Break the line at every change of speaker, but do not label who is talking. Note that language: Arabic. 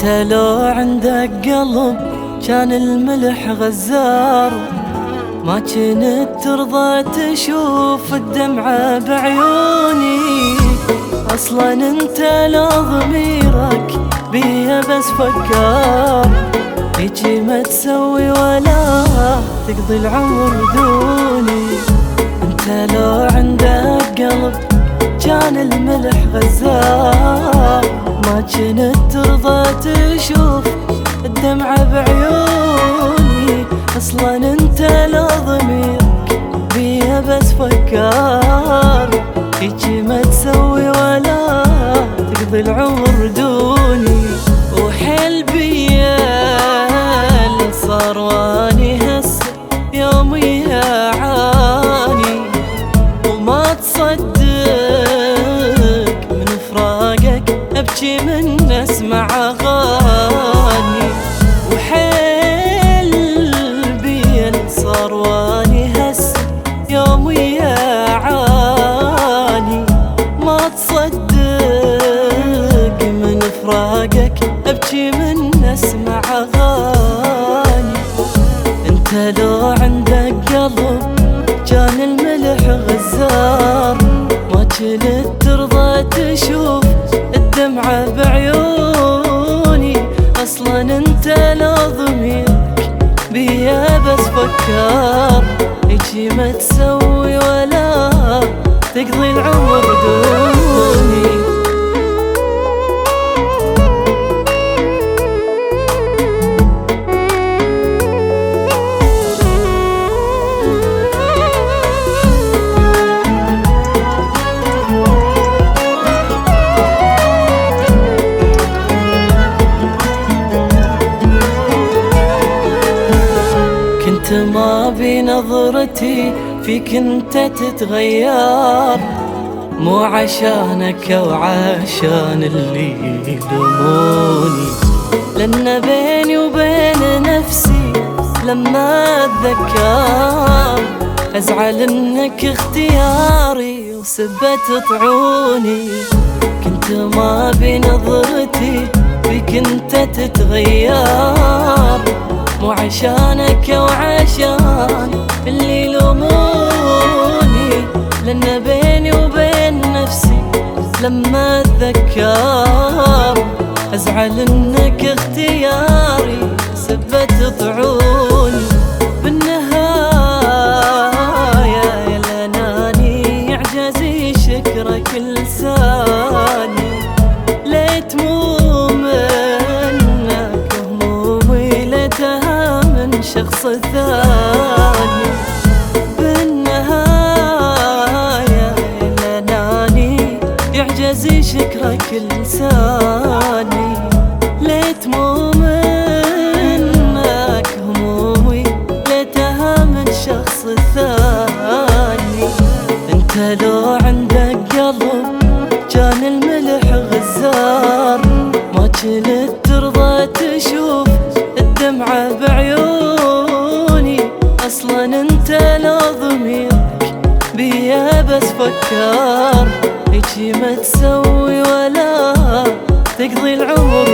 انت لو عندك قلب كان الملح غزار، ما كنت ترضى تشوف الدمعة بعيوني. اصلا انت لو ضميرك بيا بس فكر، هيجي ما تسوي ولا تقضي العمر دوني. انت لو عندك قلب كان الملح غزار، ما كنت ترضى تشوف الدمعة بعيوني. اصلا انت لو ضميرك بيا بس فكر، هيجي ما تسوي ولا تقضي العمر دوني. وحيل بيا اللي صار واني هسه يومي اعاني، وما تصدق من فراقك ابكي من اسمع اغاني. وحيل بيا اللي صار واني هسه يومي اعاني، ما تصدق من فراقك ابكي من اسمع اغاني. انت لو عندك قلب كان الملح غزار، ما كنت ترضى تشوف الدمعة بعيوني. اصلا انت لو ضميرك بيا بس فكر، هيجي ما تسوي ولا تقضي العمر دوني. كنت ما بنظرتي فيك انت تتغير، مو عشانك او عشان اللي يلوموني. لان بيني وبين نفسي لما اتذكر ازعل انك اختياري وسبت طعوني. كنت ما بنظرتي فيك انت تتغير، مو عشانك او عشان اللي يلوموني. لان بيني وبين نفسي لما اتذكر ازعل انك اختياري سبت طعوني. بالنهاية يا الاناني يعجزي شكرك لساني، ليت مو منك همومي ليتها من شخص ثاني. بالنهاية الاناني يعجزي شكرك لساني، ليت مو منك همومي ليتها من شخص ثاني. انت لو عندك قلب كان الملح غزار، ما كنت ترضى تشوف الدمعة بعيوني. اصلا انت لو ضميرك بيا بس فكر، هيجي ما تسوي ولا تقضي العمر